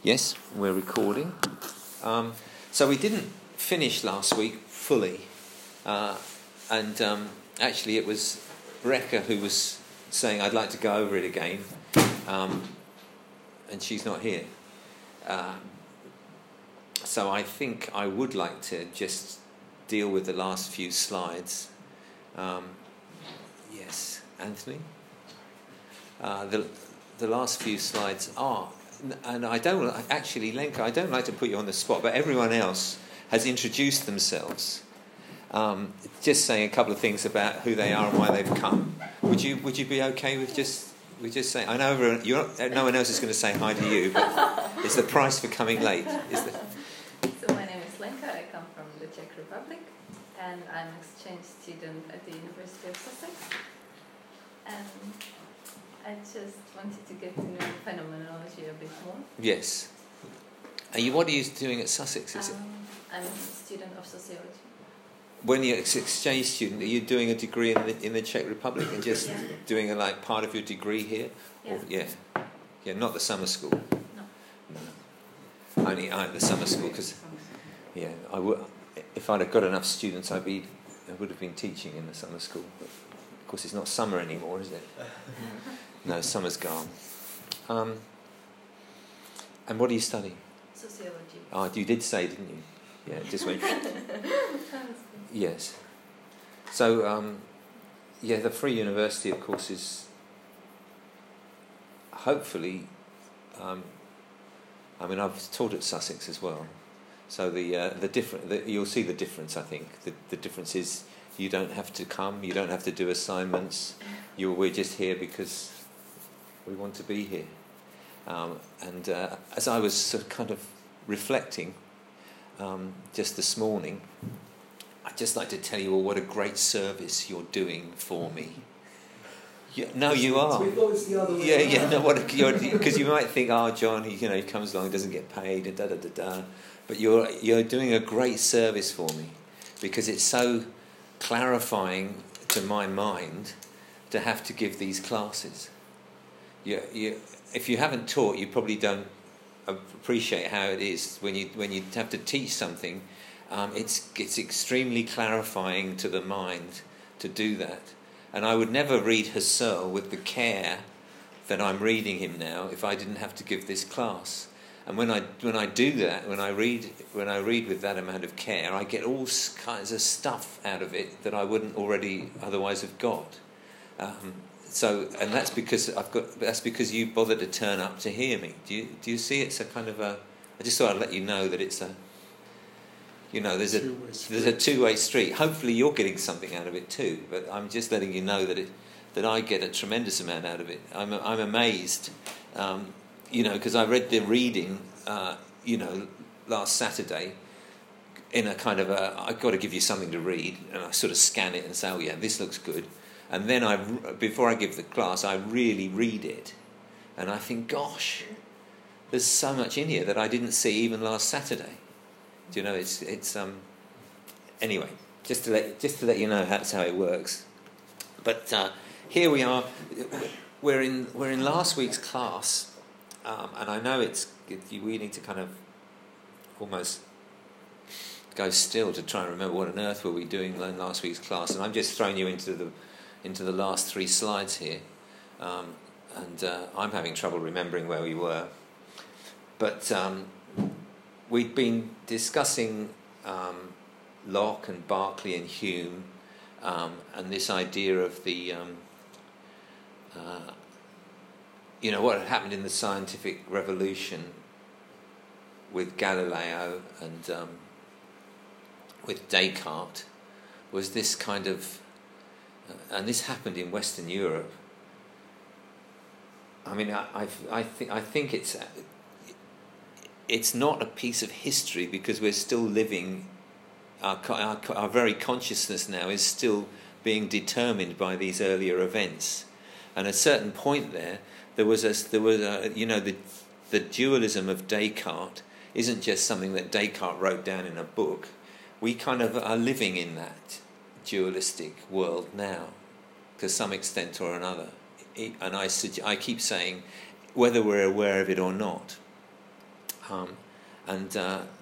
Yes, we're recording. So we didn't finish last week fully. And actually it was Rebecca who was saying, I'd like to go over it again. And she's not here. So I think I would like to just deal with the last few slides. Yes, Anthony? The last few slides are... And I don't actually, Lenka, I don't like to put you on the spot, but everyone else has introduced themselves, just saying a couple of things about who they are and why they've come. Would you be okay with just saying? I know no one else is going to say hi to you, but it's the price for coming late. So my name is Lenka. I come from the Czech Republic, and I'm an exchange student at the University of Sussex. And I just wanted to get to know phenomenology a bit more. Yes. What are you doing at Sussex? I'm a student of sociology. When you're an exchange student, are you doing a degree in the Czech Republic and just doing part of your degree here? Yeah. Yeah, not the summer school. No. Only the summer school because if I'd have got enough students, I would have been teaching in the summer school. But of course, it's not summer anymore, is it? No, summer's gone. And what are you studying? Sociology. Oh, you did say, didn't you? Yeah, it just went... Yes. So, the Free University, of course, is hopefully... I've taught at Sussex as well. So you'll see the difference, I think. The difference is you don't have to come, you don't have to do assignments. We're just here because we want to be here. As I was sort of kind of reflecting just this morning, I'd just like to tell you all what a great service you're doing for me. No, you are. We thought it was the other way around. No, because you might think, John, he comes along, doesn't get paid, and da. But you're doing a great service for me because it's so clarifying to my mind to have to give these classes. If you haven't taught, you probably don't appreciate how it is when you have to teach something. It's extremely clarifying to the mind to do that. And I would never read Husserl with the care that I'm reading him now if I didn't have to give this class. And when I do that, when I read with that amount of care, I get all kinds of stuff out of it that I wouldn't already otherwise have got. And that's because you bothered to turn up to hear me. Do you see? It's a kind of a. I just thought I'd let you know that it's a. There's a two-way street. Hopefully you're getting something out of it too. But I'm just letting you know that I get a tremendous amount out of it. I'm amazed. Because I read the reading, last Saturday, in a kind of I've got to give you something to read, and I sort of scan it and say, this looks good. And then before I give the class, I really read it. And I think, gosh, there's so much in here that I didn't see even last Saturday. Do you know, it's anyway, just to let you know that's how it works. But here we are, we're in last week's class. And I know we need to kind of almost go still to try and remember what on earth were we doing in last week's class. And I'm just throwing you into the last three slides here. I'm having trouble remembering where we were. But we've been discussing Locke and Berkeley and Hume and this idea of the... what had happened in the scientific revolution with Galileo and with Descartes was this kind of, and this happened in Western Europe. I think it's not a piece of history because we're still living. Our very consciousness now is still being determined by these earlier events, and at a certain point there was the dualism of Descartes isn't just something that Descartes wrote down in a book. We kind of are living in that dualistic world now, to some extent or another. And I keep saying, whether we're aware of it or not, And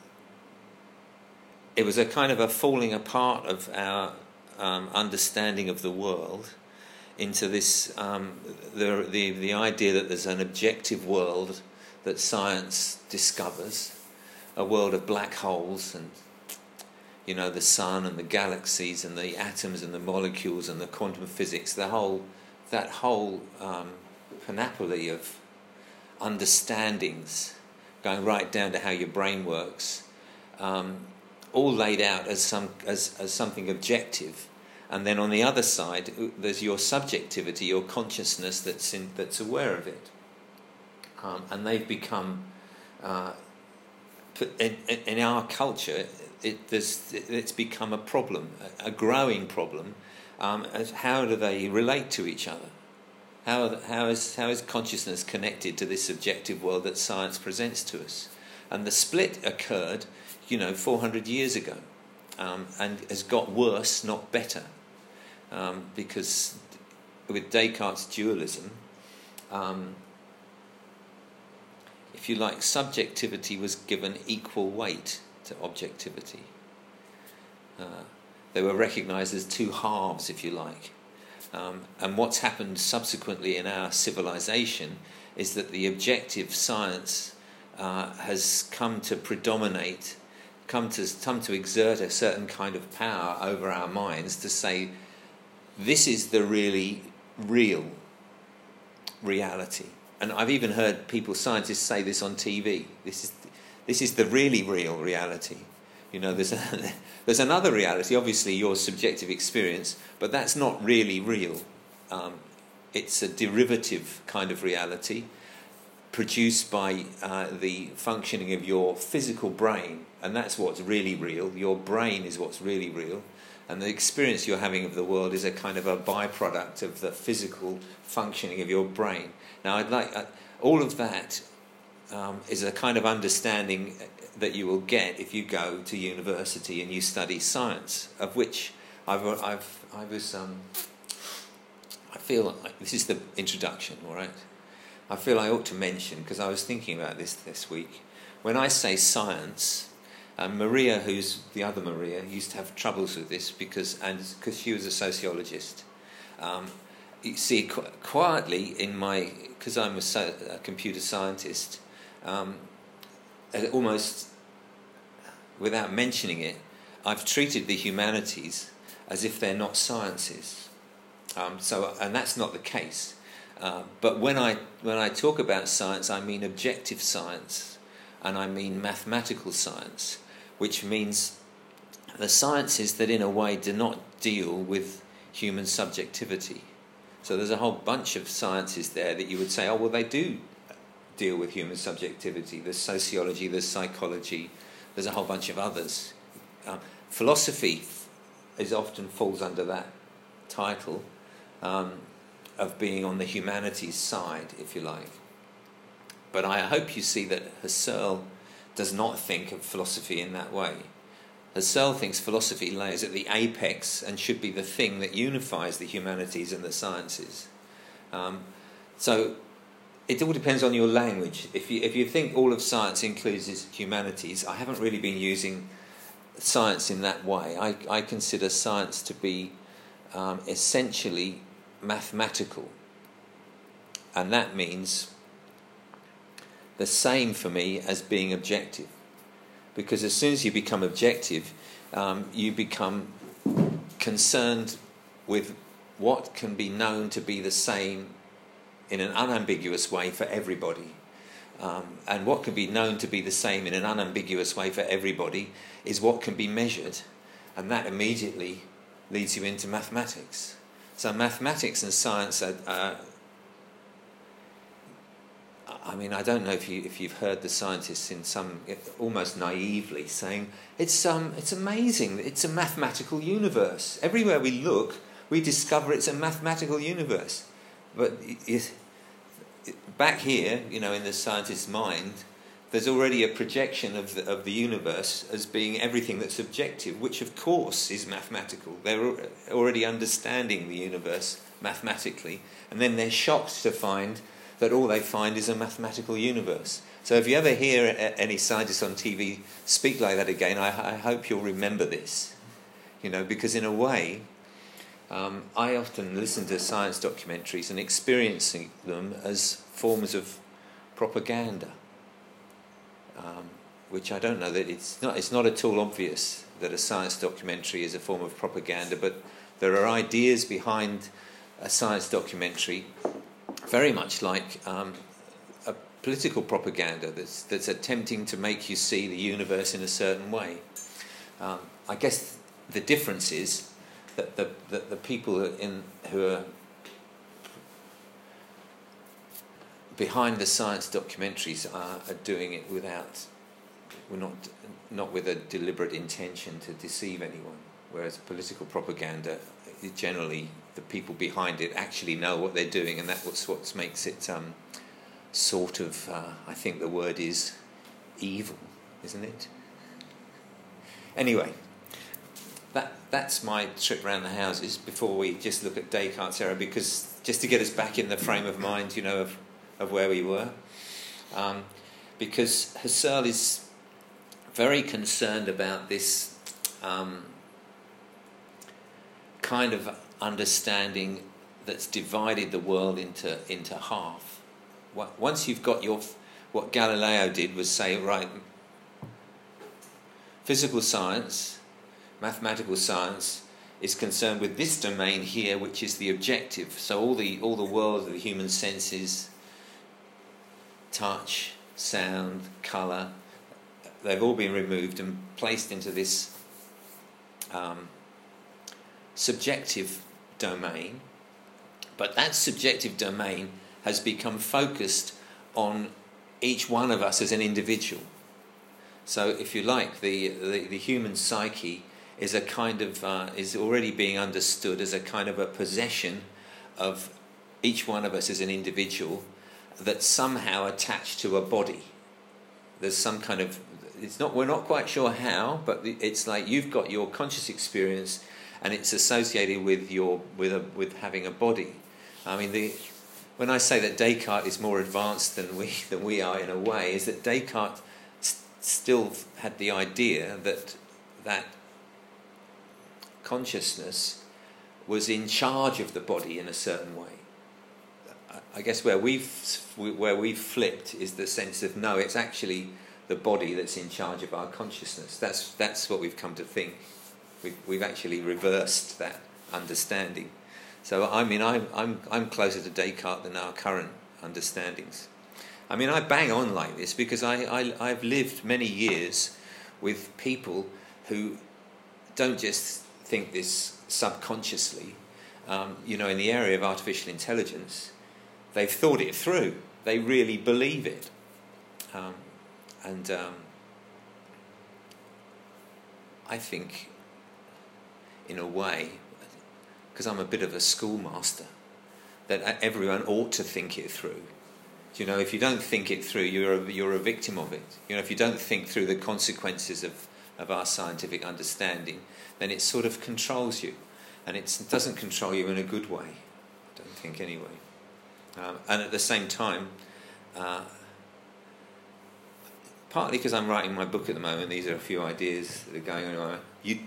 it was a kind of a falling apart of our understanding of the world into this the idea that there's an objective world that science discovers, a world of black holes and the sun and the galaxies and the atoms and the molecules and the quantum physics, that whole panoply of understandings going right down to how your brain works, all laid out as something objective. And then on the other side, there's your subjectivity, your consciousness that's aware of it. And they've become, in our culture, it's become a problem, a growing problem. As how do they relate to each other? How is consciousness connected to this objective world that science presents to us? And the split occurred, 400 years ago, and has got worse, not better. Because with Descartes' dualism, if you like, subjectivity was given equal weight to objectivity. They were recognised as two halves, if you like. And what's happened subsequently in our civilization is that the objective science has come to predominate, come to exert a certain kind of power over our minds to say, this is the really real reality. And I've even heard scientists say this on TV. This is the really real reality. There's another reality, obviously your subjective experience, but that's not really real. It's a derivative kind of reality produced by the functioning of your physical brain, and that's what's really real. Your brain is what's really real. And the experience you're having of the world is a kind of a byproduct of the physical functioning of your brain. Now, I'd like all of that is a kind of understanding that you will get if you go to university and you study science, of which I feel like this is the introduction, all right? I feel I ought to mention, because I was thinking about this week, when I say science. Maria, who's the other Maria, used to have troubles with this because she was a sociologist. You see, quietly because I'm a computer scientist, almost without mentioning it, I've treated the humanities as if they're not sciences. And that's not the case. But when I talk about science, I mean objective science, and I mean mathematical science, which means the sciences that in a way do not deal with human subjectivity. So there's a whole bunch of sciences there that you would say, they do deal with human subjectivity. There's sociology, there's psychology, there's a whole bunch of others. Philosophy often falls under that title of being on the humanities side, if you like. But I hope you see that Husserl does not think of philosophy in that way. Husserl thinks philosophy lays at the apex and should be the thing that unifies the humanities and the sciences. So it all depends on your language. If you think all of science includes humanities, I haven't really been using science in that way. I consider science to be essentially mathematical, and that means the same for me as being objective, because as soon as you become objective, you become concerned with what can be known to be the same in an unambiguous way for everybody. And what can be known to be the same in an unambiguous way for everybody is what can be measured, and that immediately leads you into mathematics. So mathematics and science are I don't know if you've heard the scientists in some almost naively saying it's amazing. It's a mathematical universe. Everywhere we look, we discover it's a mathematical universe. But back here, in the scientist's mind, there's already a projection of the universe as being everything that's objective, which of course is mathematical. They're already understanding the universe mathematically, and then they're shocked to find that all they find is a mathematical universe. So if you ever hear any scientists on TV speak like that again, I hope you'll remember this. Because in a way, I often listen to science documentaries and experiencing them as forms of propaganda, which I don't know that it's not at all obvious that a science documentary is a form of propaganda, but there are ideas behind a science documentary very much like a political propaganda that's attempting to make you see the universe in a certain way. I guess the difference is that the people who are behind the science documentaries are doing it not with a deliberate intention to deceive anyone, whereas political propaganda, generally the people behind it actually know what they're doing, and that's what makes it sort of, I think the word is evil, isn't it? Anyway, that's my trip around the houses before we just look at Descartes' error, because just to get us back in the frame of mind, of where we were. Because Husserl is very concerned about this kind of understanding that's divided the world into half. Once you've got what Galileo did was say, right, physical science, mathematical science is concerned with this domain here, which is the objective. So all the world of the human senses, touch, sound, colour, they've all been removed and placed into this subjective domain. But that subjective domain has become focused on each one of us as an individual. So, if you like, the human psyche is a kind of is already being understood as a kind of a possession of each one of us as an individual that's somehow attached to a body. There's some kind of we're not quite sure how, but it's like you've got your conscious experience, and it's associated with having a body. I mean, when I say that Descartes is more advanced than we are in a way, is that Descartes still had the idea that consciousness was in charge of the body in a certain way. I guess where we've flipped is the sense of no, it's actually the body that's in charge of our consciousness. That's what we've come to think. We've actually reversed that understanding. So I mean, I'm closer to Descartes than our current understandings. I mean, I bang on like this because I've lived many years with people who don't just think this subconsciously. In the area of artificial intelligence, they've thought it through. They really believe it. I think, in a way, because I'm a bit of a schoolmaster, that everyone ought to think it through. If you don't think it through, you're a victim of it. If you don't think through the consequences of our scientific understanding, then it sort of controls you, and it doesn't control you in a good way. I don't think anyway. And at the same time, partly because I'm writing my book at the moment, these are a few ideas that are going on.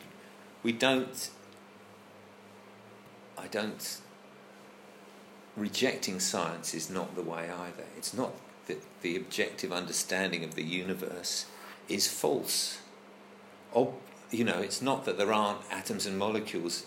Rejecting science is not the way either. It's not that the objective understanding of the universe is false. It's not that there aren't atoms and molecules.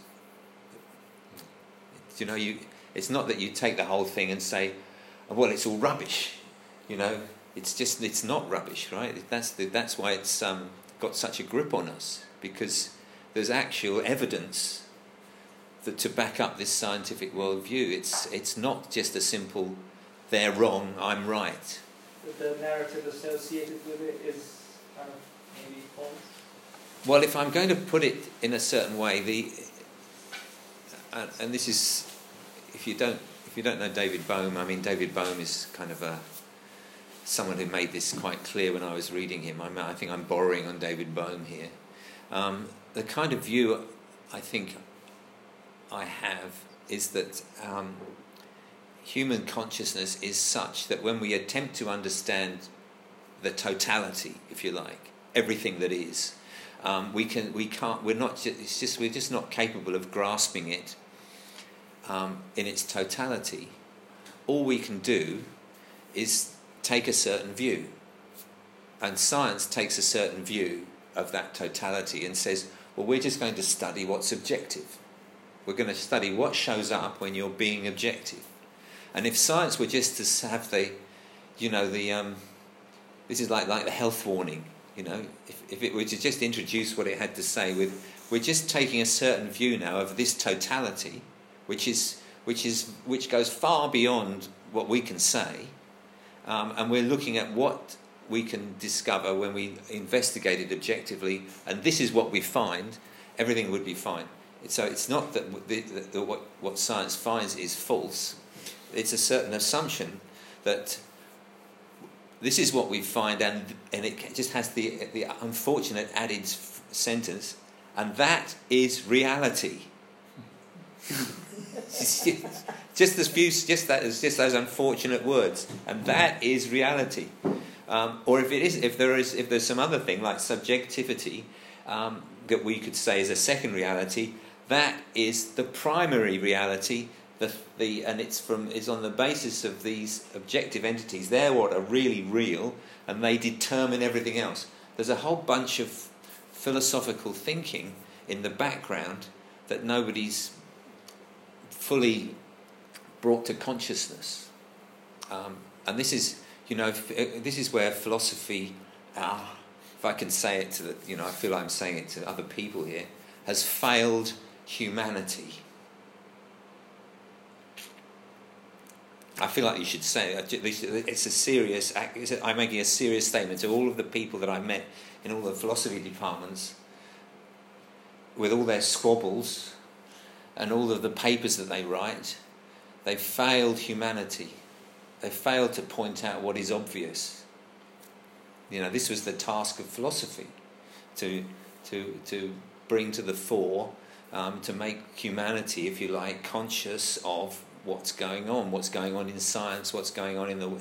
It's not that you take the whole thing and say, well, it's all rubbish. It's not rubbish, right? That's why it's got such a grip on us, because there's actual evidence to back up this scientific worldview. It's not just a simple, they're wrong, I'm right. The narrative associated with it is kind of maybe false? Well, if I'm going to put it in a certain way, and this is, if you don't know David Bohm, I mean, David Bohm is kind of someone who made this quite clear when I was reading him. I think I'm borrowing on David Bohm here. The kind of view I think I have is that human consciousness is such that when we attempt to understand the totality, if you like, everything that is. We're just not capable of grasping it in its totality. All we can do is take a certain view, and science takes a certain view of that totality and says, well, we're just going to study what's objective. We're going to study what shows up when you're being objective. And if science were just to have this is like the health warning, if it were to just introduce what it had to say we're just taking a certain view now of this totality, which goes far beyond what we can say, and we're looking at what we can discover when we investigate it objectively, and this is what we find, everything would be fine. So it's not that what science finds is false. It's a certain assumption that this is what we find, and it just has the unfortunate added sentence, and that is reality. just those unfortunate words, and that is reality. Or if there's some other thing like subjectivity that we could say is a second reality, that is the primary reality. And it's on the basis of these objective entities. They're what are really real, and they determine everything else. There's a whole bunch of philosophical thinking in the background that nobody's fully brought to consciousness, and this is where philosophy, if I can say it I feel I'm saying it to other people here, has failed humanity. I feel like you should say it. It's a serious. I'm making a serious statement to all of the people that I met in all the philosophy departments, with all their squabbles and all of the papers that they write. They've failed humanity. They failed to point out what is obvious. This was the task of philosophy, to bring to the fore, to make humanity, if you like, conscious of what's going on in science, what's going on in the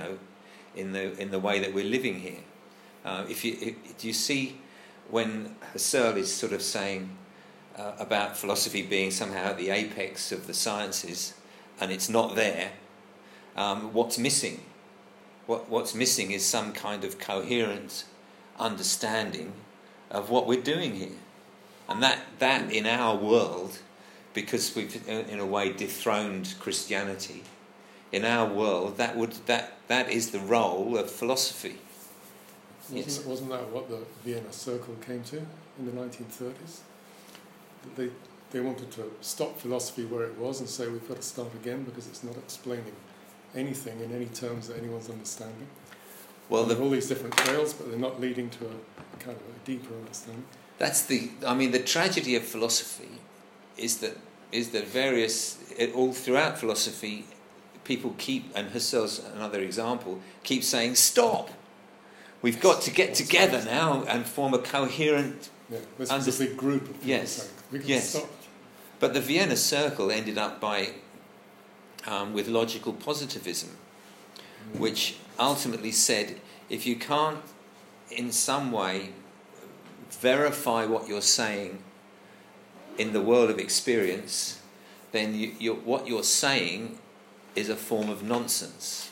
way that we're living here. Do you see when Husserl is sort of saying about philosophy being somehow at the apex of the sciences, and it's not there? What's missing? What's missing is some kind of coherent understanding of what we're doing here, and that in our world, because we've in a way dethroned Christianity, in our world that is the role of philosophy. Wasn't that what the Vienna Circle came to in the 1930s? They wanted to stop philosophy where it was and say we've got to start again because it's not explaining anything in any terms that anyone's understanding. Well, there are all these different trails, but they're not leading to a kind of a deeper understanding. That's the tragedy of philosophy is that all throughout philosophy, people keep, and Husserl's another example, keep saying, stop! We've got to get together now and form a coherent... this was a big group of people saying, we can stop. But the Vienna Circle ended up with logical positivism, which ultimately said, if you can't in some way verify what you're saying in the world of experience, then what you're saying is a form of nonsense.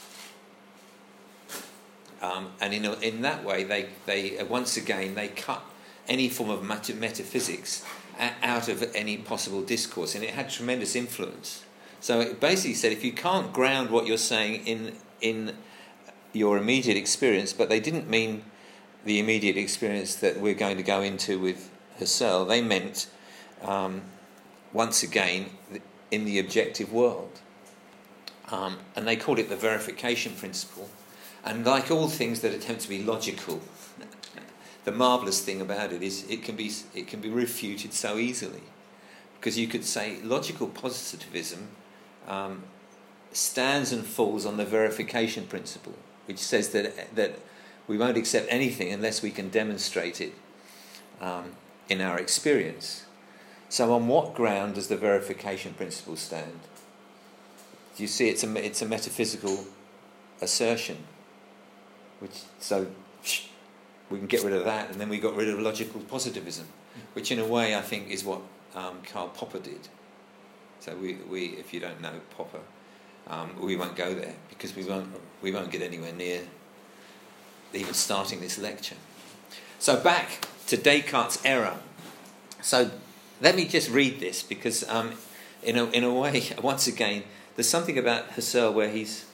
And in that way, they once again they cut any form of metaphysics out of any possible discourse, and it had tremendous influence. So it basically said, if you can't ground what you're saying in your immediate experience, but they didn't mean the immediate experience that we're going to go into with Husserl. They meant, once again, in the objective world. And they called it the verification principle. And like all things that attempt to be logical, the marvellous thing about it is it can be refuted so easily. Because you could say logical positivism stands and falls on the verification principle, which says that we won't accept anything unless we can demonstrate it in our experience. So on what ground does the verification principle stand? Do you see it's a metaphysical assertion? So we can get rid of that, and then we got rid of logical positivism, which in a way I think is what Karl Popper did. So we if you don't know Popper, we won't go there because we won't get anywhere near even starting this lecture. So back to Descartes' error. So let me just read this because in a way, once again, there's something about Husserl where he's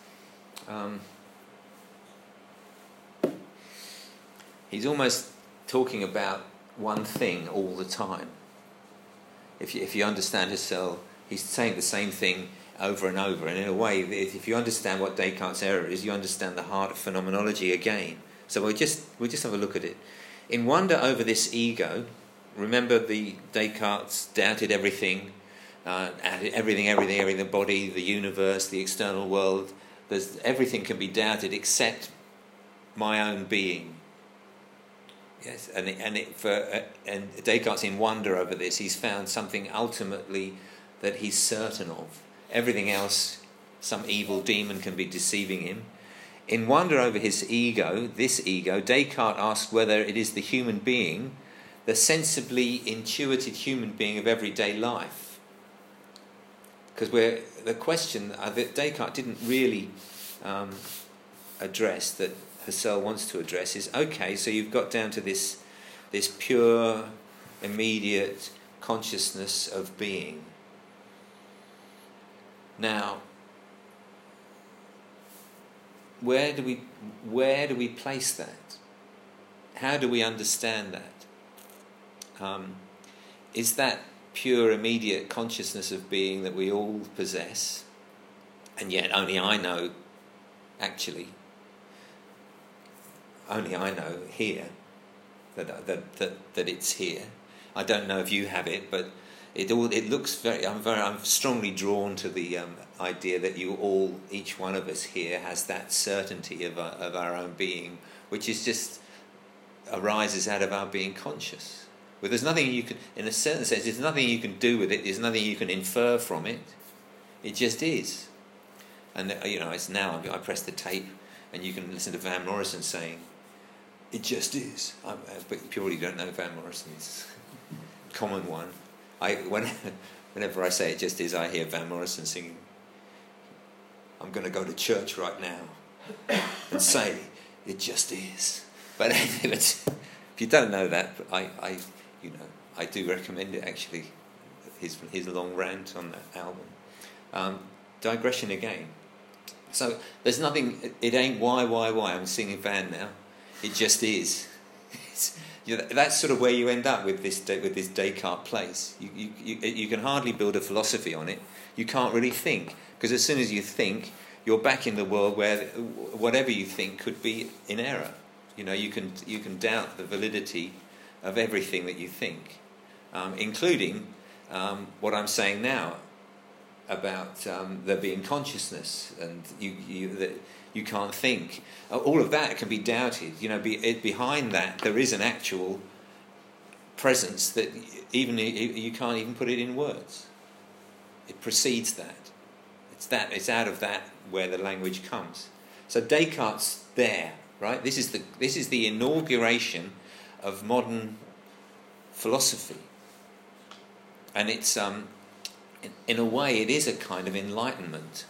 almost talking about one thing all the time. If you understand Husserl, he's saying the same thing over and over. And in a way, if you understand what Descartes' error is, you understand the heart of phenomenology again. So we'll just have a look at it. In wonder over this ego, remember the Descartes doubted everything, everything, the body, the universe, the external world. Everything can be doubted except my own being. Yes, and Descartes, in wonder over this, he's found something ultimately that he's certain of. Everything else, some evil demon can be deceiving him. In wonder over his ego, this ego, Descartes asked whether it is the human being, the sensibly intuited human being of everyday life. Because the question that Descartes didn't really address, that Husserl wants to address, is okay, so you've got down to this pure, immediate consciousness of being. Now, where do we place that? How do we understand that? Is that pure, immediate consciousness of being that we all possess, and yet only I know here that it's here. I don't know if you have it, but it looks very. I'm strongly drawn to the idea that each one of us here has that certainty of our own being, which is just arises out of our being conscious. Well, there's nothing you can, in a certain sense, there's nothing you can do with it. There's nothing you can infer from it. It just is. And it's now I press the tape, and you can listen to Van Morrison saying, "It just is." But you probably don't know Van Morrison's common one. Whenever I say "it just is," I hear Van Morrison singing, "I'm going to go to church right now and say it just is." But if you don't know that, I do recommend it actually. His long rant on that album. Digression again. So there's nothing. It ain't why. I'm singing Van now. It just is. That's sort of where you end up with this Descartes place. You can hardly build a philosophy on it. You can't really think, because as soon as you think, you're back in the world where whatever you think could be in error. You can doubt the validity of everything that you think, including what I'm saying now about there being consciousness, and you can't think. All of that can be doubted. Behind that there is an actual presence that even you can't even put it in words. It precedes that. It's out of that where the language comes. So Descartes there, right? This is the inauguration of modern philosophy, and it's in a way it is a kind of enlightenment.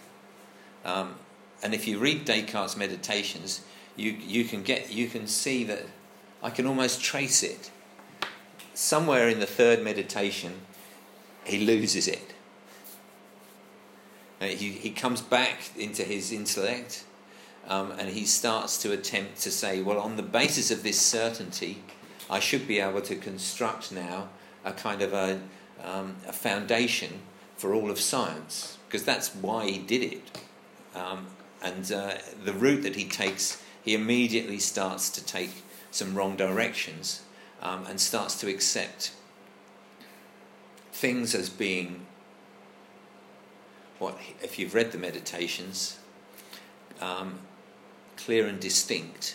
And if you read Descartes' Meditations, you can see that I can almost trace it. Somewhere in the third meditation, he loses it. He comes back into his intellect, and he starts to attempt to say, well, on the basis of this certainty, I should be able to construct now a kind of a foundation for all of science, because that's why he did it. And the route that he takes, he immediately starts to take some wrong directions, and starts to accept things as being what, if you've read the Meditations, clear and distinct.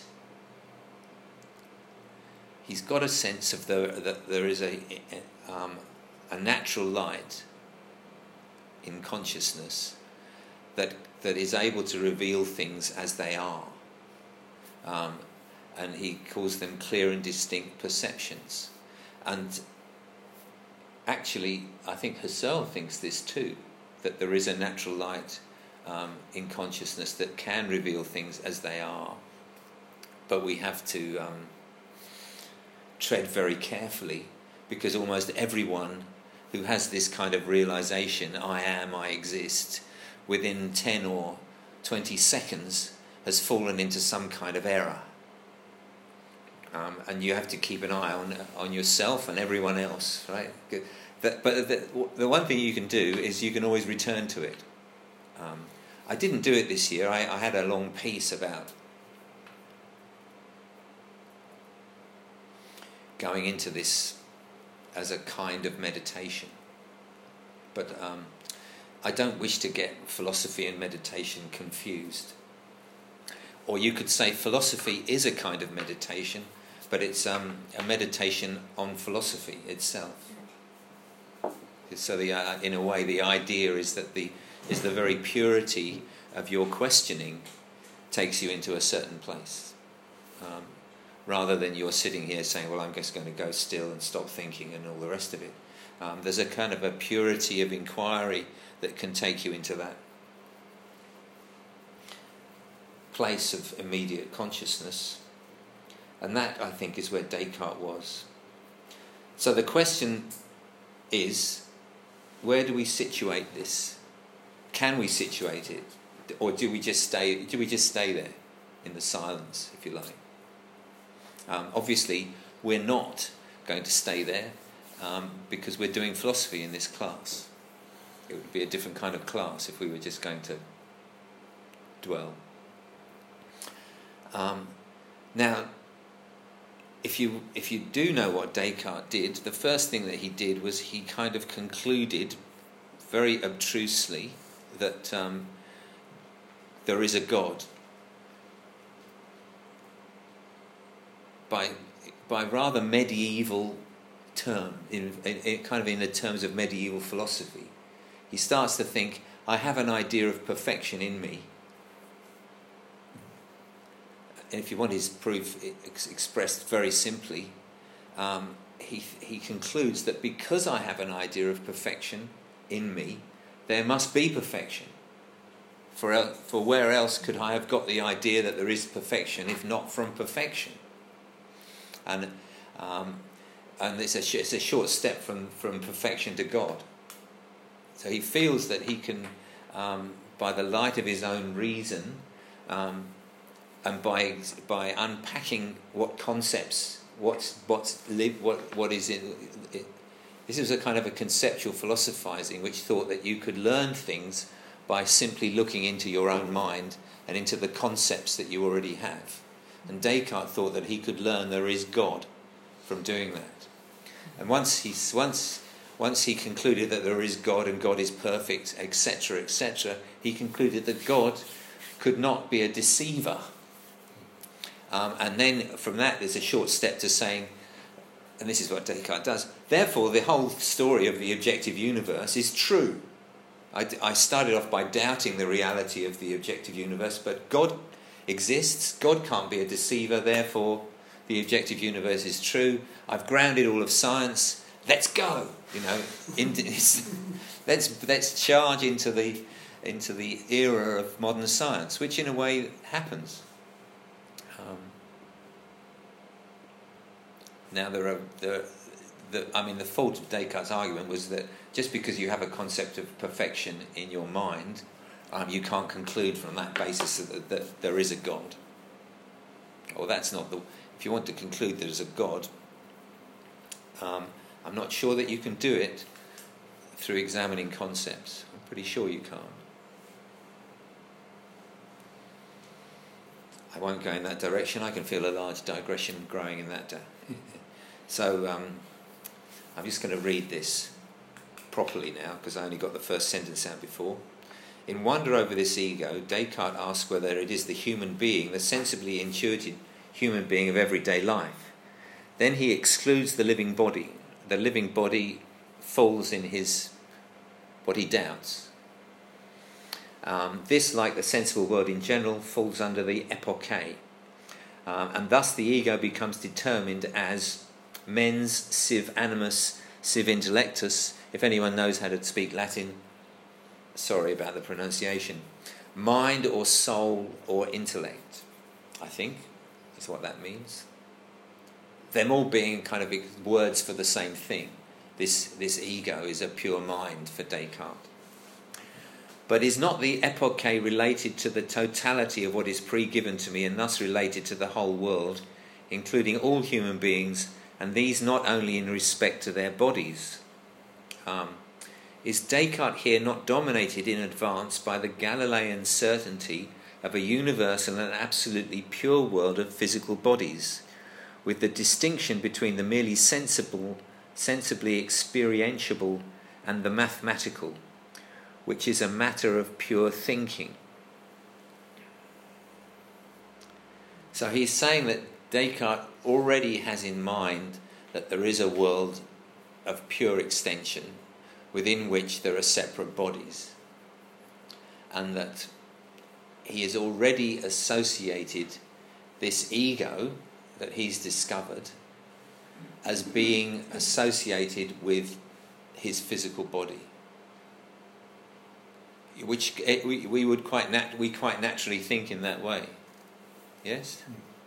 He's got a sense of that there is a natural light in consciousness that is able to reveal things as they are, and he calls them clear and distinct perceptions. And actually, I think Husserl thinks this too, that there is a natural light in consciousness that can reveal things as they are, but we have to tread very carefully, because almost everyone who has this kind of realization, I am, I exist, within 10 or 20 seconds has fallen into some kind of error. And you have to keep an eye on yourself and everyone else, right? But the one thing you can do is you can always return to it. I didn't do it this year. I had a long piece about going into this as a kind of meditation. But I don't wish to get philosophy and meditation confused. Or you could say philosophy is a kind of meditation, but it's a meditation on philosophy itself. So in a way, the idea is that the very purity of your questioning takes you into a certain place, rather than you're sitting here saying, well, I'm just going to go still and stop thinking and all the rest of it. There's a kind of a purity of inquiry that can take you into that place of immediate consciousness. And that, I think, is where Descartes was. So the question is, where do we situate this? Can we situate it? Or do we just stay there in the silence, if you like? Obviously, we're not going to stay there because we're doing philosophy in this class. It would be a different kind of class if we were just going to dwell. Now, if you do know what Descartes did, the first thing that he did was he kind of concluded very obtrusely that there is a God. By rather medieval term, in kind of in the terms of medieval philosophy, he starts to think, I have an idea of perfection in me. And if you want his proof expressed very simply, he concludes that because I have an idea of perfection in me, there must be perfection. For where else could I have got the idea that there is perfection if not from perfection? And it's a short step from perfection to God. So he feels that he can, by the light of his own reason, and by unpacking what concepts, what is in it. This is a kind of a conceptual philosophizing which thought that you could learn things by simply looking into your own mind and into the concepts that you already have. And Descartes thought that he could learn there is God from doing that. And once he concluded that there is God and God is perfect, etc., etc., he concluded that God could not be a deceiver. And then from that there's a short step to saying, and this is what Descartes does, therefore the whole story of the objective universe is true. I started off by doubting the reality of the objective universe, but God exists, God can't be a deceiver, therefore the objective universe is true. I've grounded all of science, let's go, let's charge into the era of modern science, which in a way happens. Now the fault of Descartes' argument was that just because you have a concept of perfection in your mind, you can't conclude from that basis that there is a God. Or that's not the. If you want to conclude there's a God, I'm not sure that you can do it through examining concepts. I'm pretty sure you can't. I won't go in that direction. I can feel a large digression growing in that. So I'm just going to read this properly now because I only got the first sentence out before. In Wonder Over This Ego, Descartes asks whether it is the human being, the sensibly intuitive human being of everyday life. Then he excludes the living body. The living body falls in what he doubts. This, like the sensible world in general, falls under the epoché. and thus the ego becomes determined as mens sive animus sive intellectus. If anyone knows how to speak Latin, sorry about the pronunciation. Mind or soul or intellect, I think, is what that means. Them all being kind of words for the same thing. This ego is a pure mind for Descartes. But is not the epoche related to the totality of what is pre-given to me, and thus related to the whole world, including all human beings, and these not only in respect to their bodies? Is Descartes here not dominated in advance by the Galilean certainty of a universal and absolutely pure world of physical bodies, with the distinction between the merely sensibly experientiable and the mathematical, which is a matter of pure thinking? So he's saying that Descartes already has in mind that there is a world of pure extension within which there are separate bodies, and that he has already associated this ego that he's discovered as being associated with his physical body, which we quite naturally think in that way. Yes?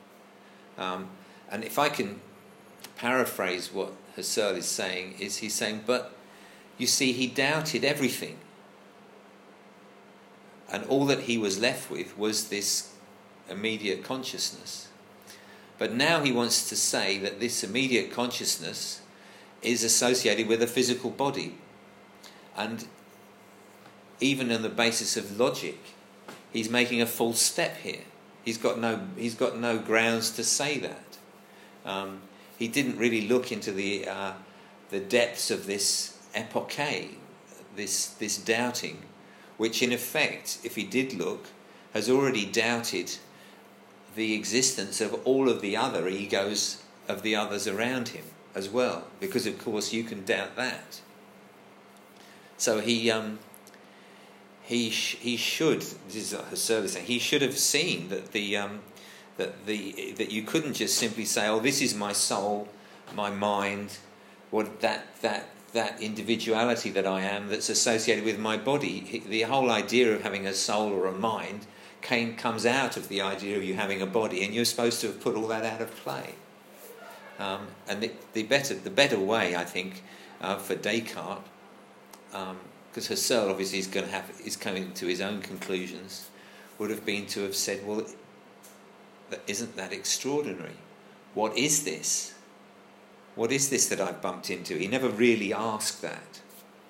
And if I can paraphrase what Husserl is saying, he's saying, but you see, he doubted everything. And all that he was left with was this immediate consciousness. But now he wants to say that this immediate consciousness is associated with a physical body. And even on the basis of logic, he's making a false step here. He's got no grounds to say that. He didn't really look into the depths of this epoche, this doubting, which in effect, if he did look, has already doubted the existence of all of the other egos of the others around him as well, because of course you can doubt that. So he should, this is what Husserl is saying, he should have seen that that you couldn't just simply say, oh, this is my soul, my mind, what that individuality that I am that's associated with my body. The whole idea of having a soul or a mind comes out of the idea of you having a body, and you're supposed to have put all that out of play. And the better way, I think, for Descartes, because Husserl obviously is coming to his own conclusions, would have been to have said, well, isn't that extraordinary? What is this? What is this that I've bumped into? He never really asked that.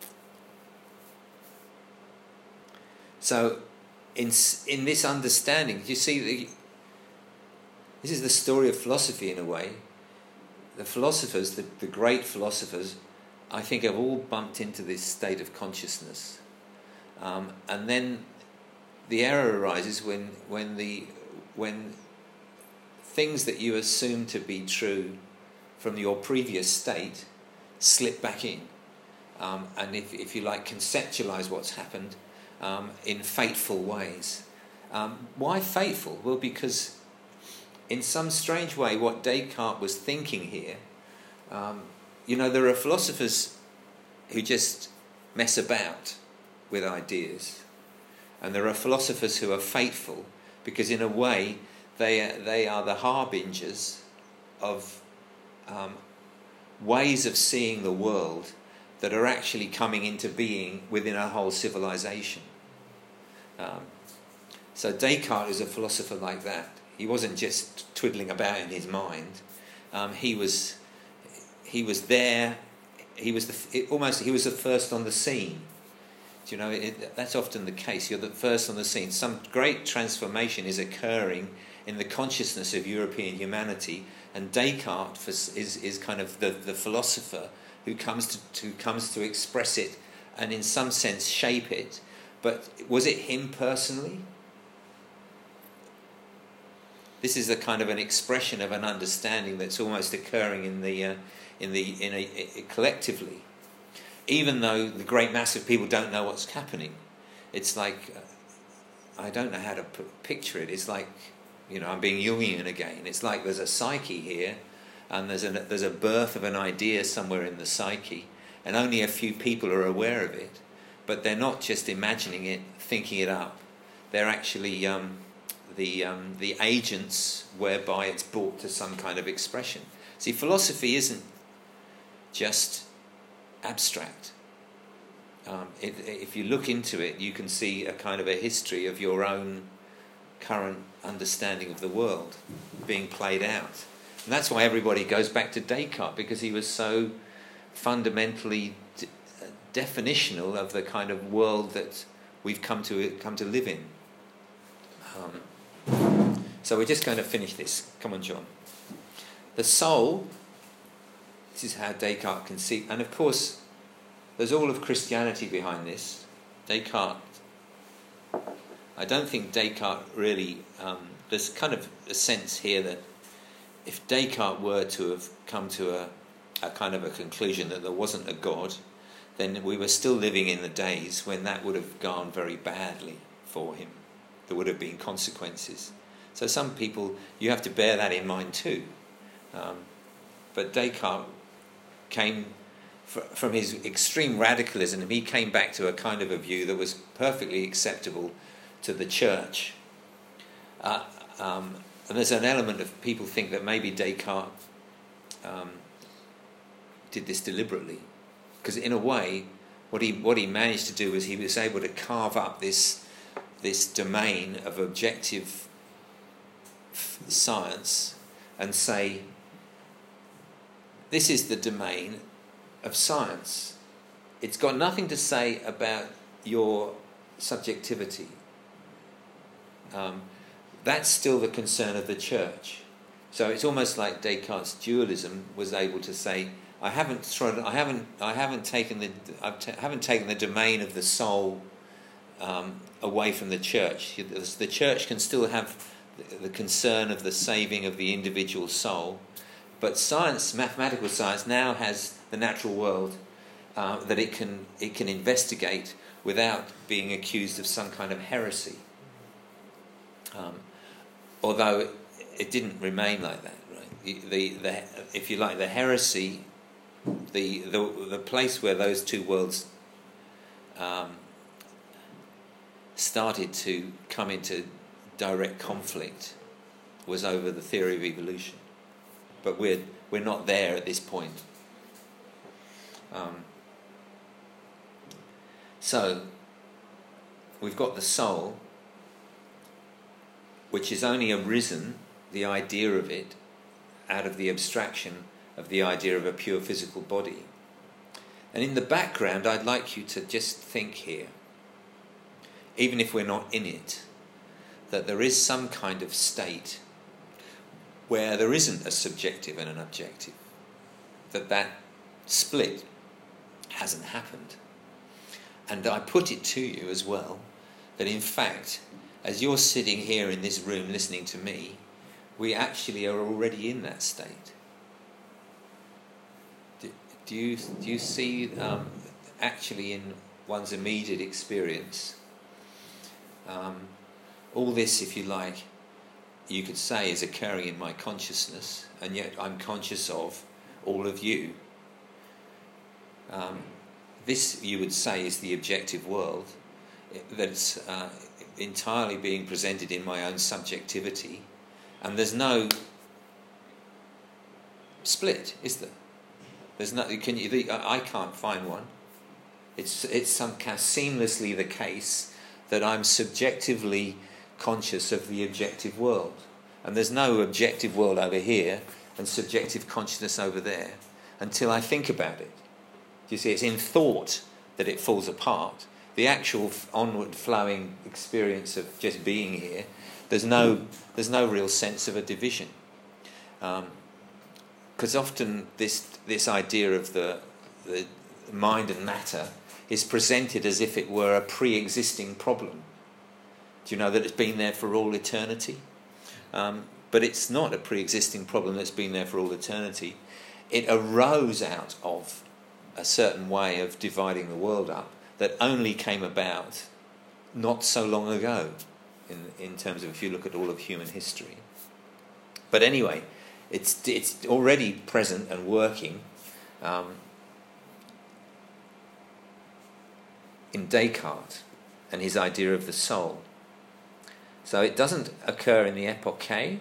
So, in this understanding, you see, this is the story of philosophy in a way. The philosophers, the great philosophers, I think have all bumped into this state of consciousness. And then the error arises when things that you assume to be true from your previous state slip back in. And if you like, conceptualize what's happened in fateful ways. Why fateful? Well, because in some strange way what Descartes was thinking here, there are philosophers who just mess about with ideas, and there are philosophers who are fateful because in a way they are the harbingers of ways of seeing the world that are actually coming into being within a whole civilization. So Descartes is a philosopher like that. He wasn't just twiddling about in his mind. He was there. He was the first on the scene. Do you know, that's often the case. You're the first on the scene. Some great transformation is occurring in the consciousness of European humanity, and Descartes is kind of the philosopher who comes to express it and in some sense shape it. But was it him personally? This is a kind of an expression of an understanding that's almost occurring collectively, even though the great mass of people don't know what's happening. It's like I don't know how to picture it. It's like I'm being Jungian again. It's like there's a psyche here, and there's a birth of an idea somewhere in the psyche, and only a few people are aware of it. But they're not just imagining it, thinking it up. They're actually the agents whereby it's brought to some kind of expression. See, philosophy isn't just abstract. If you look into it, you can see a kind of a history of your own current understanding of the world being played out. And that's why everybody goes back to Descartes, because he was so fundamentally definitional of the kind of world that we've come to live in. So we're just going to finish this. Come on, John. The soul, this is how Descartes conceived, and of course there's all of Christianity behind this. Descartes, I don't think Descartes really, there's kind of a sense here that if Descartes were to have come to a kind of a conclusion that there wasn't a God, then we were still living in the days when that would have gone very badly for him. There would have been consequences. So some people, you have to bear that in mind too. But Descartes came from his extreme radicalism, he came back to a kind of a view that was perfectly acceptable to the church. And there's an element of people think that maybe Descartes did this deliberately, because in a way, what he managed to do was he was able to carve up this domain of objective science and say, this is the domain of science. It's got nothing to say about your subjectivity. That's still the concern of the church. So it's almost like Descartes' dualism was able to say, I haven't taken the domain of the soul away from the church. The church can still have the concern of the saving of the individual soul, but science, mathematical science, now has the natural world that it can investigate without being accused of some kind of heresy. Although it didn't remain like that, right? If you like, the heresy, the place where those two worlds started to come into direct conflict was over the theory of evolution. But we're not there at this point. So we've got the soul, which has only arisen, the idea of it, out of the abstraction of the idea of a pure physical body. And in the background, I'd like you to just think here, even if we're not in it, that there is some kind of state where there isn't a subjective and an objective, that split hasn't happened. And I put it to you as well, that in fact, as you're sitting here in this room listening to me, we actually are already in that state. Do you see actually in one's immediate experience, all this, if you like, you could say is occurring in my consciousness, and yet I'm conscious of all of you. This, you would say, is the objective world that's entirely being presented in my own subjectivity, and there's no split, is there? There's no. I can't find one. It's some kind of seamlessly the case that I'm subjectively conscious of the objective world, and there's no objective world over here and subjective consciousness over there until I think about it. You see, it's in thought that it falls apart. The actual onward flowing experience of just being here, there's no real sense of a division, because often this idea of the mind and matter is presented as if it were a pre-existing problem. Do you know that it's been there for all eternity? But it's not a pre-existing problem that's been there for all eternity. It arose out of a certain way of dividing the world up that only came about not so long ago. in terms of if you look at all of human history. But anyway, it's already present and working in Descartes and his idea of the soul. So it doesn't occur in the epoche,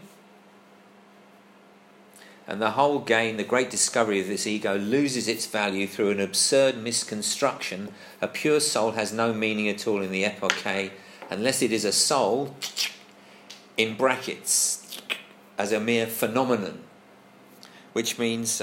and the whole gain, the great discovery of this ego, loses its value through an absurd misconstruction. A pure soul has no meaning at all in the epoche, unless it is a soul, in brackets, as a mere phenomenon, which means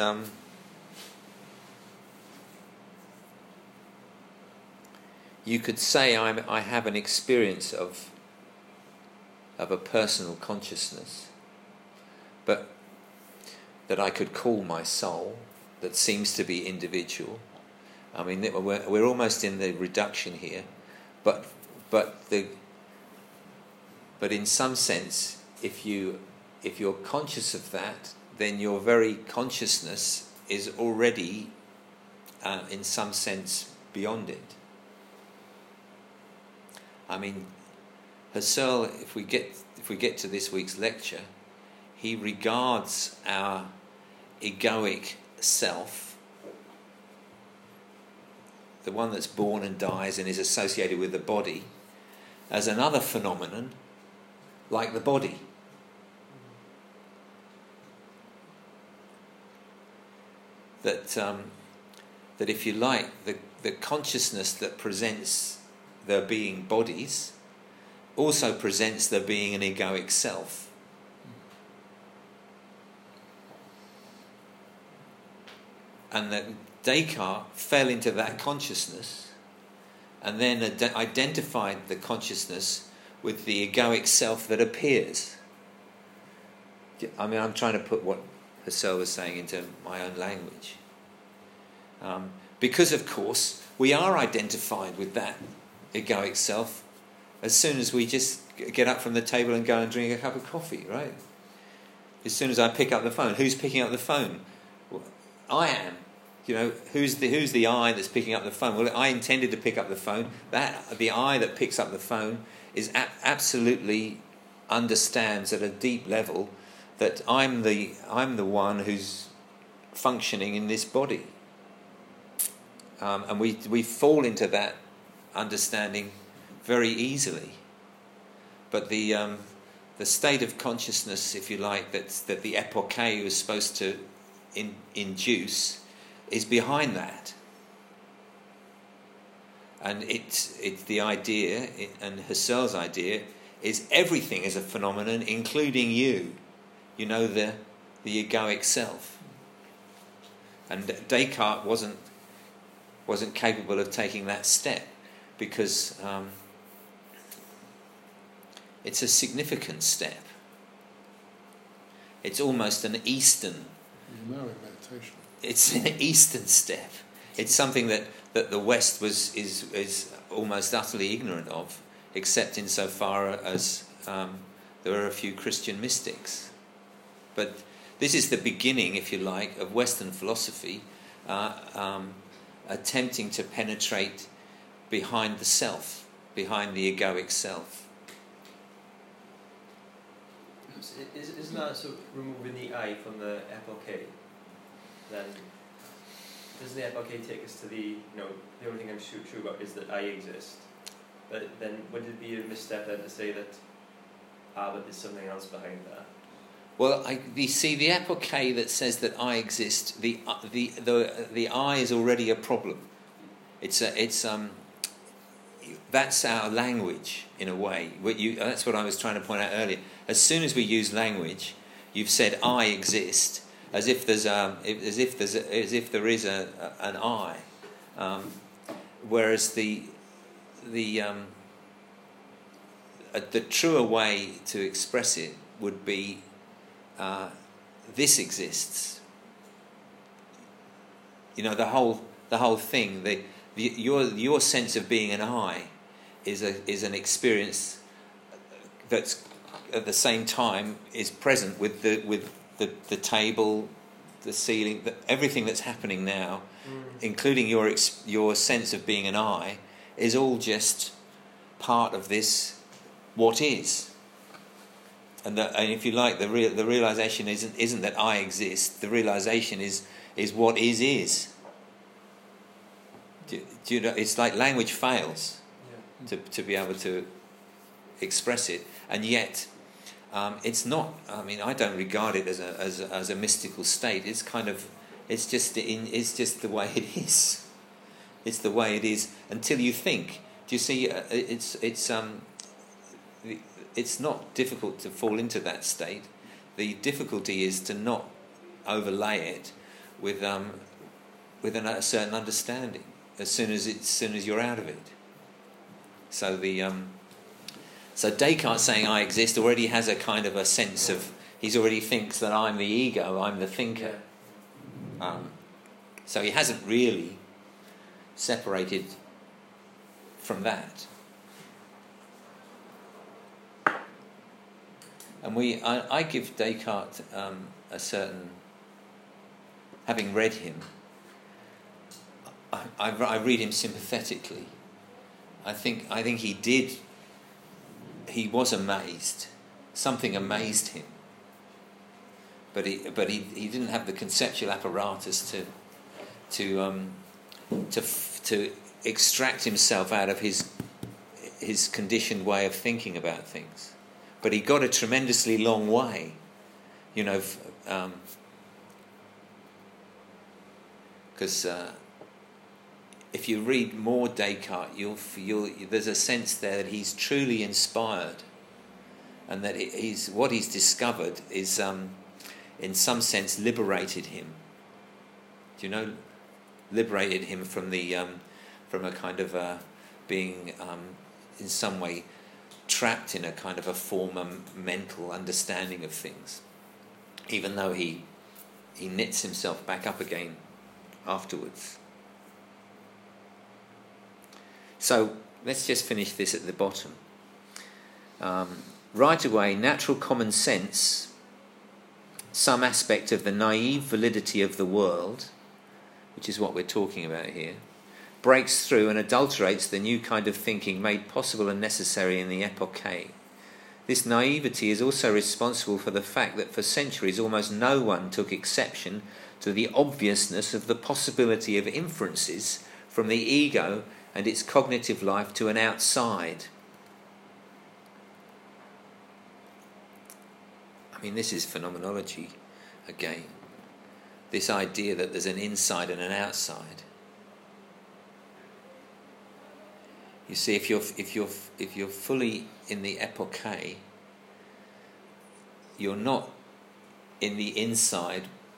you could say I have an experience of a personal consciousness, but that I could call my soul, that seems to be individual. I mean, we're almost in the reduction here, but in some sense, if you're conscious of that, then your very consciousness is already, in some sense, beyond it. I mean, Husserl, if we get to this week's lecture, he regards our egoic self, the one that's born and dies and is associated with the body, as another phenomenon like the body. That if you like, the consciousness that presents there being bodies also presents there being an egoic self. And that Descartes fell into that consciousness and then identified the consciousness with the egoic self that appears. I mean, I'm trying to put what Husserl was saying into my own language. Because, of course, we are identified with that egoic self as soon as we just get up from the table and go and drink a cup of coffee, right? As soon as I pick up the phone, who's picking up the phone? Well, I am. You know, who's the I that's picking up the phone? Well, I intended to pick up the phone. The I that picks up the phone is absolutely understands at a deep level that I'm the one who's functioning in this body, and we fall into that understanding very easily. But the state of consciousness, if you like, that the epoche was supposed to induce, is behind that. And it's the idea, and Husserl's idea, is everything is a phenomenon, including you. You know, the egoic self. And Descartes wasn't capable of taking that step because it's a significant step. It's almost an Eastern. You know, in meditation. It's an Eastern step. It's something that the West is almost utterly ignorant of, except insofar as there are a few Christian mystics. But this is the beginning, if you like, of Western philosophy attempting to penetrate behind the self, behind the egoic self. Isn't that so removing the I from the epoche? Then doesn't the epoche take us to the only thing I'm sure about is that I exist? But then would it be a misstep then to say that but there's something else behind that? Well, you see, the epoche that says that I exist, the I is already a problem. That's our language in a way. That's what I was trying to point out earlier. As soon as we use language, you've said I exist, as if there is an I, whereas the truer way to express it would be this exists. You know, the whole thing. Your sense of being an I is an experience that's at the same time is present with the table, the ceiling, everything that's happening now, including your sense of being an I, is all just part of this what is. And if you like, the realization isn't that I exist. The realization is what is. Do you know? It's like language fails to be able to express it, and yet it's not. I mean, I don't regard it as a mystical state. It's kind of, it's just the way it is. It's the way it is until you think. Do you see? It's not difficult to fall into that state. The difficulty is to not overlay it with a certain understanding as soon as you're out of it. So so Descartes saying I exist already has a kind of a sense of, he already thinks that I'm the ego, I'm the thinker. So he hasn't really separated from that. And I give Descartes a certain, having read him, I read him sympathetically. I think he was amazed. Something amazed him. But he didn't have the conceptual apparatus to extract himself out of his conditioned way of thinking about things. But he got a tremendously long way, because if you read more Descartes, there's a sense there that he's truly inspired, and that what he's discovered is, in some sense, liberated him. Do you know? Liberated him from a kind of being in some way trapped in a kind of a former mental understanding of things, even though he knits himself back up again afterwards. So let's just finish this at the bottom. Right away, natural common sense, some aspect of the naive validity of the world, which is what we're talking about here, breaks through and adulterates the new kind of thinking made possible and necessary in the epoche. This naivety is also responsible for the fact that for centuries almost no one took exception to the obviousness of the possibility of inferences from the ego and its cognitive life to an outside. I mean, this is phenomenology again. This idea that there's an inside and an outside. You see, if you're fully in the epoche, you're not in the inside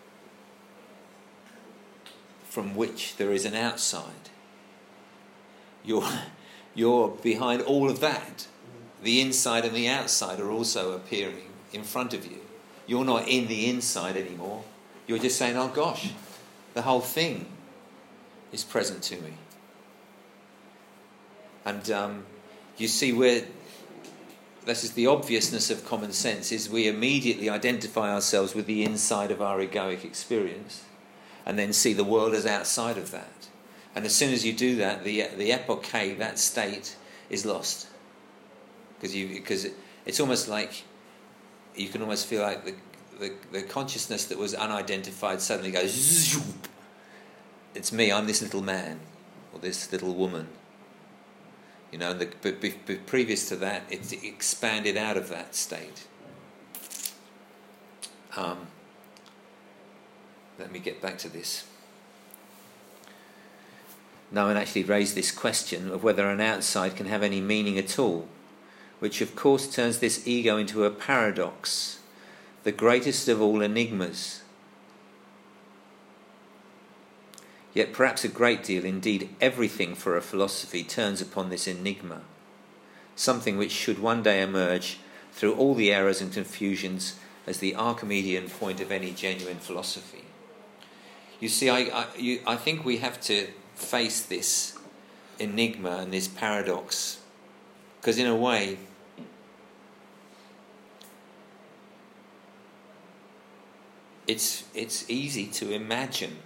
from which there is an outside. You're behind all of that. The inside and the outside are also appearing in front of you. You're not in the inside anymore. You're just saying, oh gosh, the whole thing is present to me. And you see where this is the obviousness of common sense, is we immediately identify ourselves with the inside of our egoic experience and then see the world as outside of that. And as soon as you do that, the epoche, that state, is lost. Because it's almost like you can almost feel like the consciousness that was unidentified suddenly goes zoop. It's me, I'm this little man or this little woman. But previous to that, it's expanded out of that state. Let me get back to this. No one actually raised this question of whether an outside can have any meaning at all, which of course turns this ego into a paradox, the greatest of all enigmas. Yet perhaps a great deal, indeed everything for a philosophy, turns upon this enigma, something which should one day emerge through all the errors and confusions as the Archimedean point of any genuine philosophy. You see, I think we have to face this enigma and this paradox, because in a way it's easy to imagine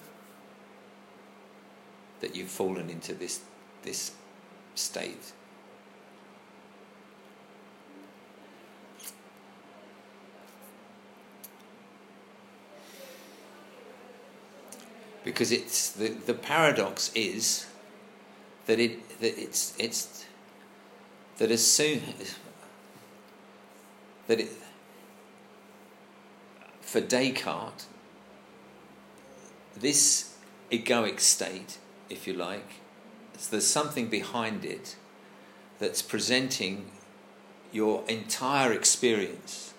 that you've fallen into this state. because it's the paradox is that that as soon that it, for Descartes, this egoic state, if you like, there's something behind it that's presenting your entire experience.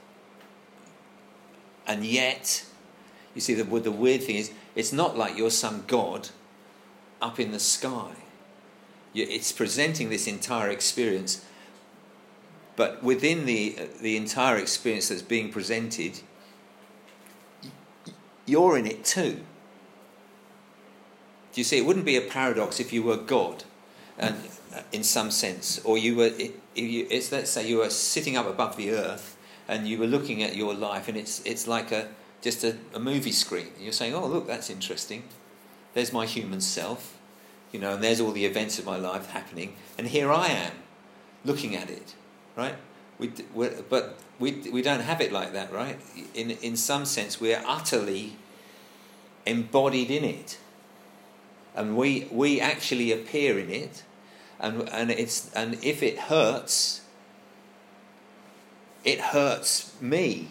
And yet, you see, the weird thing is, it's not like you're some god up in the sky. It's presenting this entire experience, but within the entire experience that's being presented, you're in it too. Do you see? It wouldn't be a paradox if you were God, and in some sense, or you were. Let's say you were sitting up above the earth, and you were looking at your life, and it's like just a movie screen. And you're saying, "Oh, look, that's interesting. There's my human self, and there's all the events of my life happening, and here I am, looking at it." Right? But we don't have it like that, right? In some sense, we're utterly embodied in it. And we actually appear in it, and if it hurts me.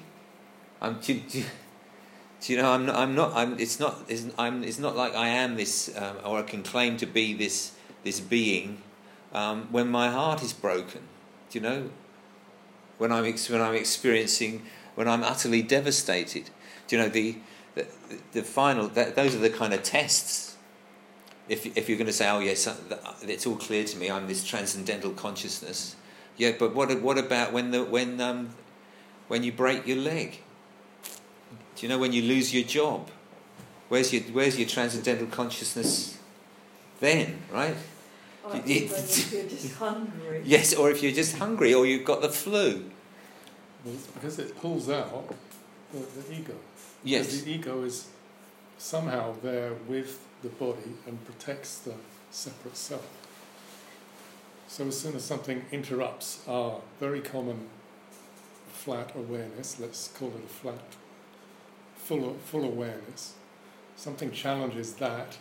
It's not like I am this, or I can claim to be this being when my heart is broken. Do you know? When I'm experiencing, when I'm utterly devastated. Do you know the final? Those are the kind of tests. If you're going to say, oh yes, it's all clear to me, I'm this transcendental consciousness. Yeah, but what about when you break your leg? Do you know, when you lose your job? Where's your transcendental consciousness then, right? Or if you're just hungry. Yes, or if you're just hungry, or you've got the flu. Well, it's because it pulls out the ego. Yes. Because the ego is somehow there with the body and protects the separate self. So as soon as something interrupts our very common flat awareness, let's call it a flat, full awareness, something challenges that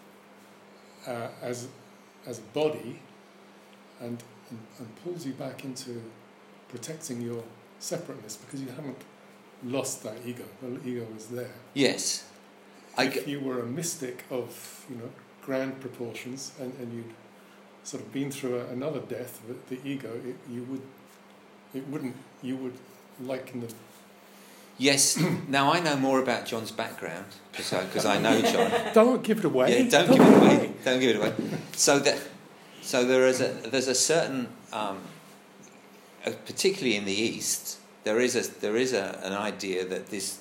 as a body and pulls you back into protecting your separateness, because you haven't lost that ego. The ego is there. Yes. If you were a mystic of grand proportions and you'd sort of been through another death, the ego, you would liken the. Yes. Now I know more about John's background because I know John. Don't give it away. Yeah, don't give it away. Don't give it away. So there's a certain, particularly in the East, there is an idea that this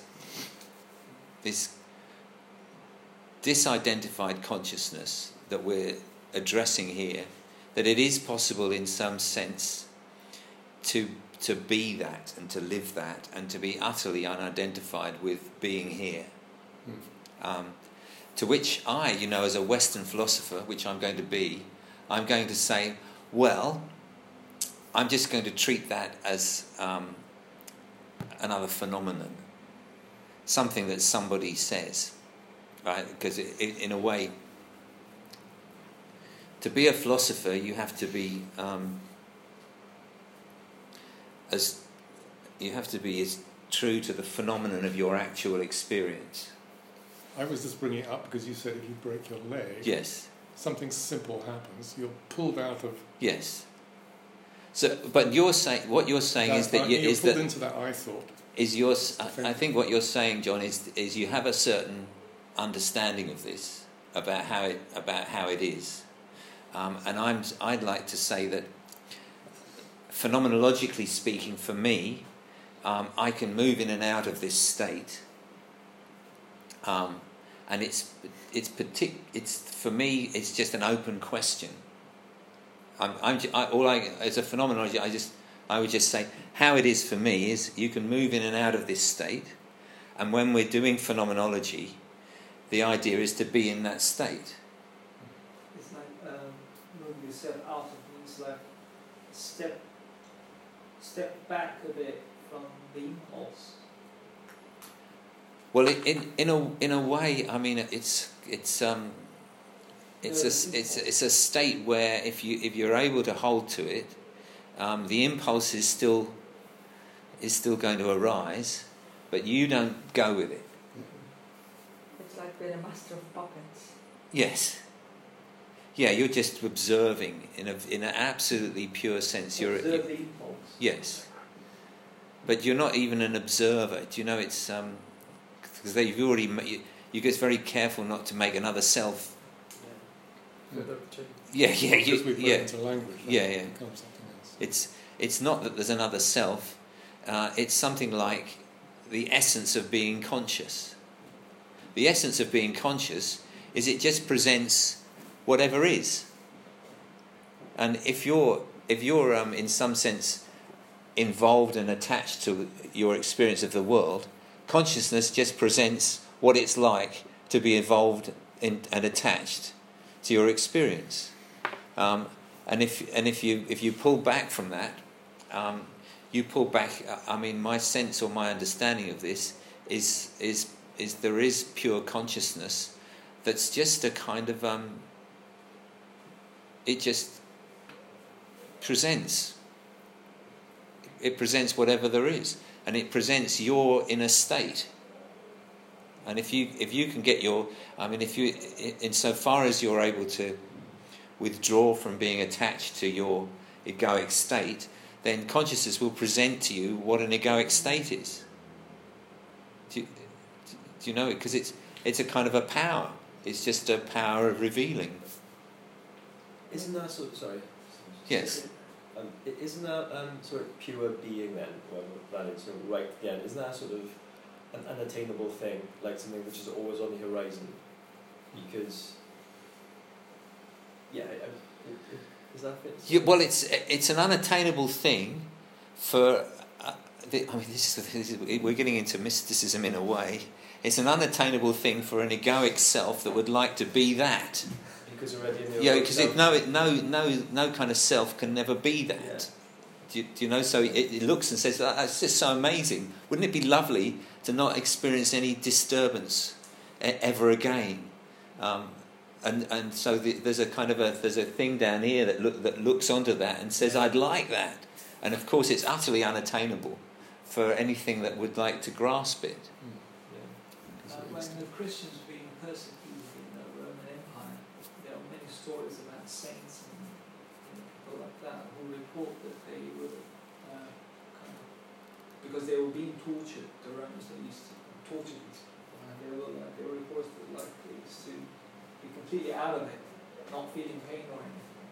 disidentified consciousness that we're addressing here, that it is possible in some sense to be that and to live that and to be utterly unidentified with being here. To which I, as a Western philosopher, which I'm going to be, I'm going to say, well, I'm just going to treat that as another phenomenon, something that somebody says. Right, because in a way, to be a philosopher, you have to be as true to the phenomenon of your actual experience. I was just bringing it up because you said if you break your leg, yes, something simple happens. You're pulled out of. Yes. So, but what you're saying is that you're pulled into that I thought. Is yours? I think what you're saying, John, is you have a certain understanding of this about how it is, and I'd like to say that phenomenologically speaking, for me, I can move in and out of this state, and it's for me it's just an open question. As a phenomenologist, I would just say how it is for me is you can move in and out of this state, and when we're doing phenomenology, the idea is to be in that state. It's like moving yourself out of things, like step back a bit from the impulse. Well, in a way, I mean, it's a state where if you're able to hold to it, the impulse is still going to arise, but you don't go with it. It's like being a master of puppets. Yes. Yeah, you're just observing in an absolutely pure sense. Observe the impulse. Yes. But you're not even an observer. Do you know it's because you've already you get very careful not to make another self. Yeah. Because we put it into language. It becomes something else. It's not that there's another self. It's something like the essence of being conscious. The essence of being conscious is it just presents whatever is. And if you're in some sense involved and attached to your experience of the world, consciousness just presents what it's like to be involved in and attached to your experience. And if you pull back from that, you pull back. I mean, my sense or my understanding of this is there is pure consciousness that's just a kind of it just presents. It presents whatever there is, and it presents your inner state. And if you can get if you, insofar as you're able to withdraw from being attached to your egoic state, then consciousness will present to you what an egoic state is. Do you know it? Because it's a kind of a power. It's just a power of revealing. Isn't that sort of, sorry? Yes. Isn't that sort of pure being then, that is sort of right at the end, isn't that sort of an unattainable thing, like something which is always on the horizon? Because, is that fit? Yeah, well, it's an unattainable thing for. We're getting into mysticism in a way. It's an unattainable thing for an egoic self that would like to be that. Because already in the because no kind of self can never be that. Yeah. Do you know? So it looks and says, "That's just so amazing. Wouldn't it be lovely to not experience any disturbance ever again?" And so there's a kind of there's a thing down here that looks onto that and says, "I'd like that." And of course, it's utterly unattainable for anything that would like to grasp it. When the Christians were being persecuted in the Roman Empire, there are many stories about saints and people like that who report that they were because they were being tortured. The Romans, they used to torture these people, and they were reported like they used to be completely out of it, not feeling pain or anything.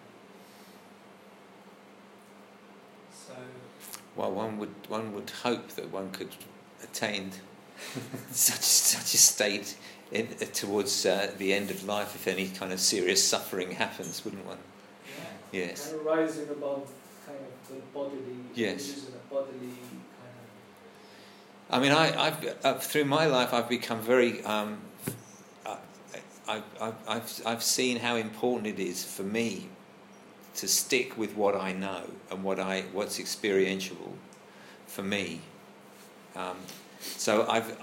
So, well, one would hope that one could attain such a state towards the end of life if any kind of serious suffering happens, wouldn't one? Yeah. Yes. Kind of rising above kind of the bodily. Yes. Using a bodily kind of. I mean, I've through my life I've become very. I've seen how important it is for me to stick with what I know and what's experiential for me. So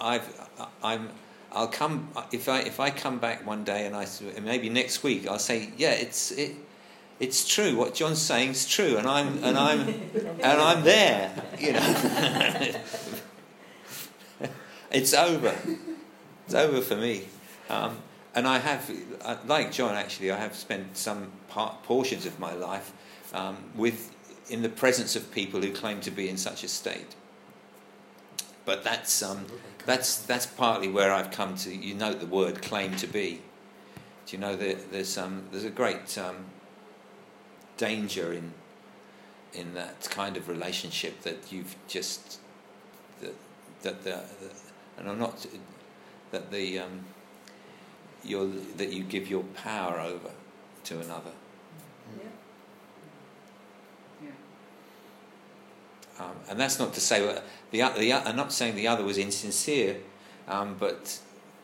I'll come if I come back one day and maybe next week I'll say, yeah, it's true, what John's saying is true, and I'm there, you know. It's over for me, and I have, like John actually, I have spent some portions of my life in the presence of people who claim to be in such a state. But that's partly where I've come to. You note the word "claim to be." Do you know that there's a great danger in that kind of relationship that you've just and I'm not that you give your power over to another. And that's not to say I'm not saying the other was insincere, but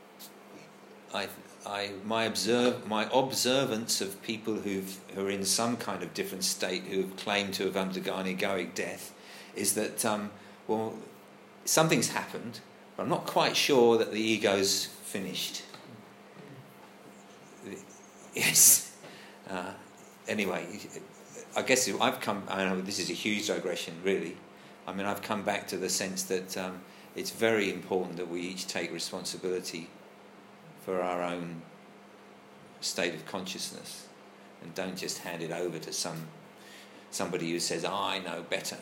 my observance of people who are in some kind of different state who have claimed to have undergone egoic death is that something's happened, But I'm not quite sure that the ego's finished. Yes. Anyway, I guess I know this is a huge digression, really. I mean, I've come back to the sense that it's very important that we each take responsibility for our own state of consciousness and don't just hand it over to somebody who says, I know better.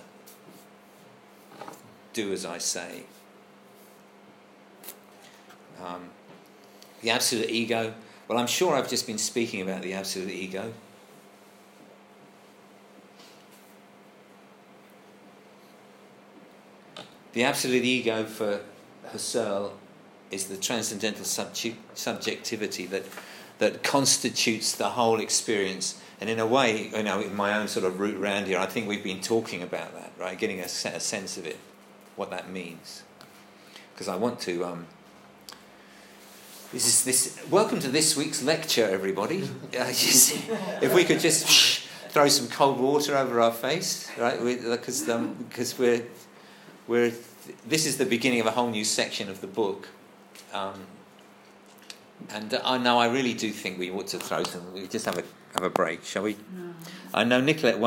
Do as I say. The absolute ego. Well, I'm sure I've just been speaking about the absolute ego. The absolute ego for Husserl is the transcendental subjectivity that constitutes the whole experience. And in a way, in my own sort of route around here, I think we've been talking about that, right? Getting a sense of it, what that means. Because I want to... Welcome to this week's lecture, everybody. If we could just throw some cold water over our face, right? Because this is the beginning of a whole new section of the book, and I really do think we ought to throw some. We just have a break, shall we? No. I know Nicolette